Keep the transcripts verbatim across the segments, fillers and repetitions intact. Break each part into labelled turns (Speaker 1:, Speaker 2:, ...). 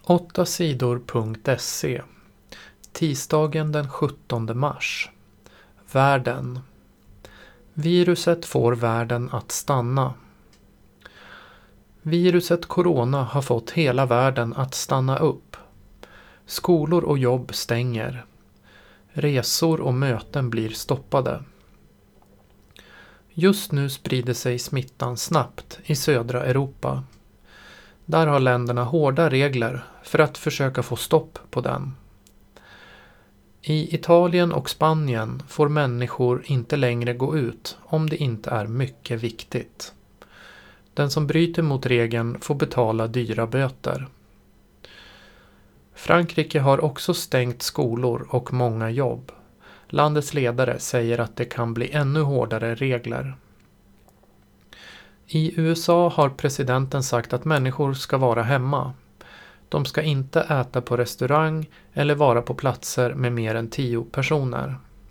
Speaker 1: åtta sidor punkt se. Tisdagen den sjuttonde mars. Världen. Viruset får världen att stanna. Viruset corona har fått hela världen att stanna upp. Skolor och jobb stänger. Resor och möten blir stoppade. Just nu sprider sig smittan snabbt i södra Europa. Där har länderna hårda regler för att försöka få stopp på den. I Italien och Spanien får människor inte längre gå ut om det inte är mycket viktigt. Den som bryter mot regeln får betala dyra böter. Frankrike har också stängt skolor och många jobb. Landets ledare säger att det kan bli ännu hårdare regler. I U S A har presidenten sagt att människor ska vara hemma. De ska inte äta på restaurang eller vara på platser med mer än tio personer.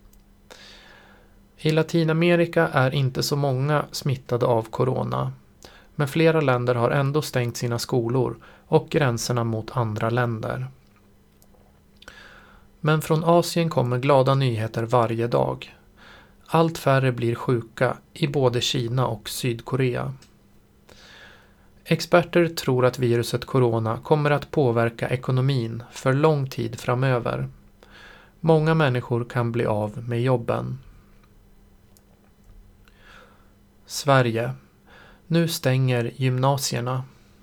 Speaker 1: I Latinamerika är inte så många smittade av corona, men flera länder har ändå stängt sina skolor och gränserna mot andra länder. Men från Asien kommer glada nyheter varje dag. Allt färre blir sjuka i både Kina och Sydkorea. Experter tror att viruset corona kommer att påverka ekonomin för lång tid framöver. Många människor kan bli av med jobben. Sverige. Nu stänger gymnasierna.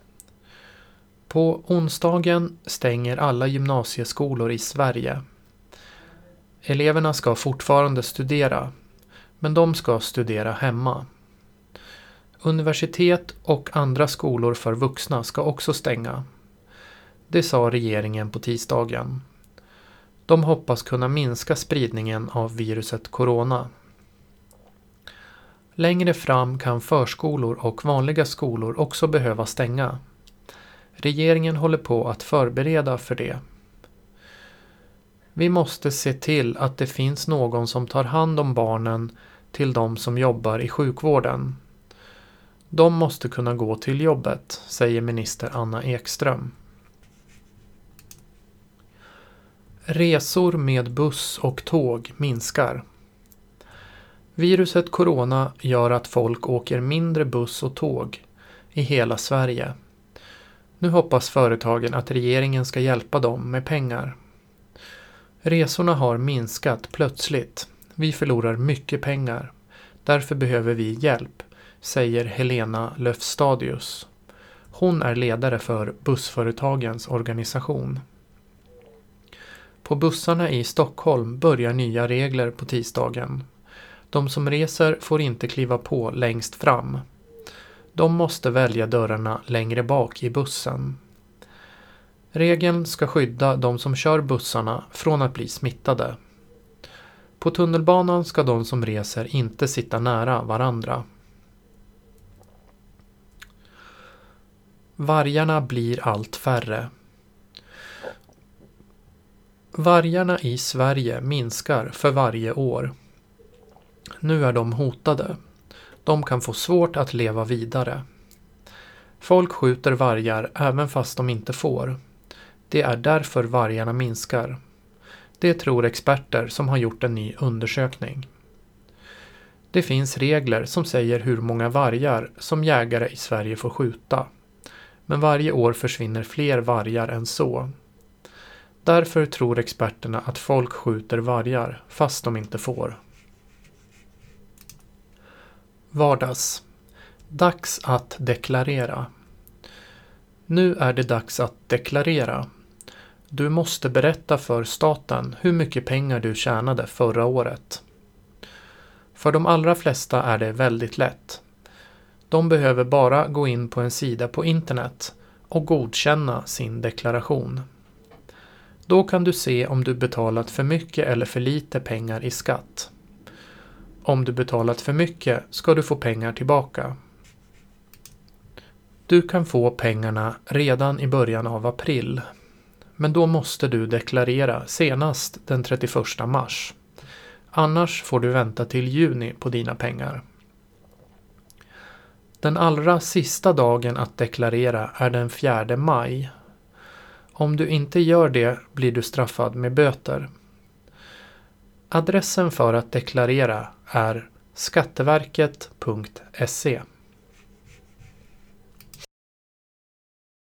Speaker 1: På onsdagen stänger alla gymnasieskolor i Sverige. Eleverna ska fortfarande studera, men de ska studera hemma. Universitet och andra skolor för vuxna ska också stänga. Det sa regeringen på tisdagen. De hoppas kunna minska spridningen av viruset corona. Längre fram kan förskolor och vanliga skolor också behöva stänga. Regeringen håller på att förbereda för det. Vi måste se till att det finns någon som tar hand om barnen till de som jobbar i sjukvården. De måste kunna gå till jobbet, säger minister Anna Ekström. Resor med buss och tåg minskar. Viruset corona gör att folk åker mindre buss och tåg i hela Sverige. Nu hoppas företagen att regeringen ska hjälpa dem med pengar. Resorna har minskat plötsligt. Vi förlorar mycket pengar. Därför behöver vi hjälp, säger Helena Löfstadius. Hon är ledare för bussföretagens organisation. På bussarna i Stockholm börjar nya regler på tisdagen. De som reser får inte kliva på längst fram. De måste välja dörrarna längre bak i bussen. Regeln ska skydda de som kör bussarna från att bli smittade. På tunnelbanan ska de som reser inte sitta nära varandra. Vargarna blir allt färre. Vargarna i Sverige minskar för varje år. Nu är de hotade. De kan få svårt att leva vidare. Folk skjuter vargar även fast de inte får. Det är därför vargarna minskar. Det tror experter som har gjort en ny undersökning. Det finns regler som säger hur många vargar som jägare i Sverige får skjuta. Men varje år försvinner fler vargar än så. Därför tror experterna att folk skjuter vargar fast de inte får. Vardags. Dags att deklarera. Nu är det dags att deklarera. Du måste berätta för staten hur mycket pengar du tjänade förra året. För de allra flesta är det väldigt lätt. De behöver bara gå in på en sida på internet och godkänna sin deklaration. Då kan du se om du betalat för mycket eller för lite pengar i skatt. Om du betalat för mycket ska du få pengar tillbaka. Du kan få pengarna redan i början av april. Men då måste du deklarera senast den trettioförsta mars. Annars får du vänta till juni på dina pengar. Den allra sista dagen att deklarera är den fjärde maj. Om du inte gör det blir du straffad med böter. Adressen för att deklarera är skatteverket punkt se.